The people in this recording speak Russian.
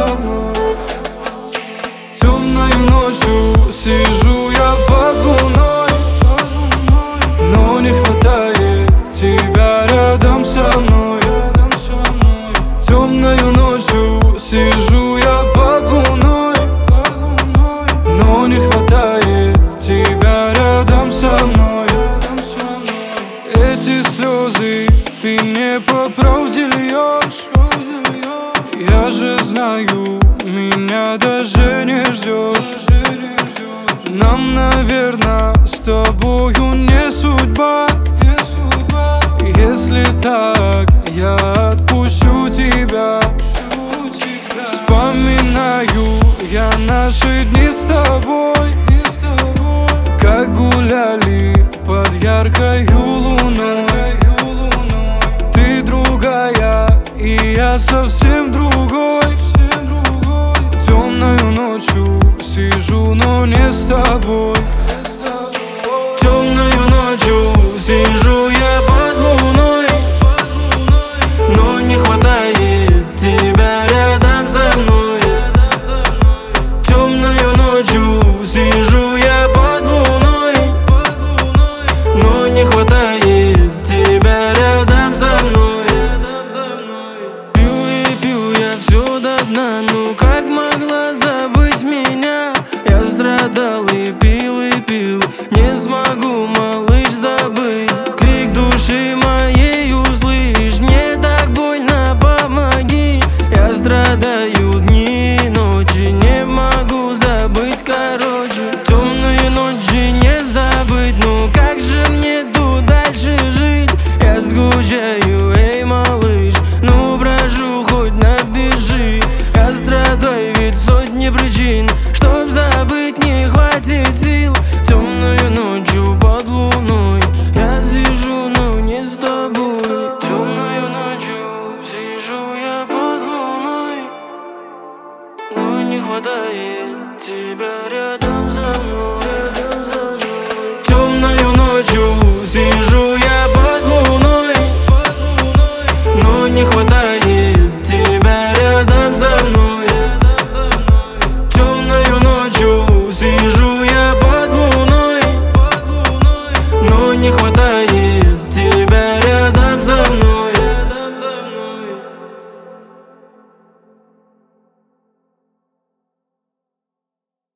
мной. Темной ночью сижу я под луной, но не хватает тебя рядом со мной. Темною ночью сижу я под луной, но не хватает тебя рядом со мной. Эти слезы ты мне по правде льешь. Я же знаю, меня даже не ждешь. Нам, наверное, с тобою не судьба. Если так, я отпущу тебя. Вспоминаю я наши дни с тобой, как гуляли под яркою луной. Ты другая, и я совсем другой. Темною ночью сижу, но не с тобой. Темною ночью сижу я под луной, но не хватает тебя рядом со мной. Темною ночью сижу я под луной, но не хватает тебя рядом со мной. Пью и пью я все до дна, ну как могла забыть меня? Я страдал и пил, не смогу, малыш, забыть. Крик души моей услышь, мне так больно, помоги. Я страдаю дни и ночи, не могу забыть, короче. Темные ночи не забыть, ну как же мне тут дальше жить? Я скучаю, эй, малыш, ну прошу, хоть напиши. Я страдаю, ведь сотни причин, чтоб забыть не хватит сил. Темною ночью под луной я сижу, но не с тобой. Темною ночью сижу я под луной, но не хватает тебя рядом со мной. Темною ночью сижу я под луной, но не хватает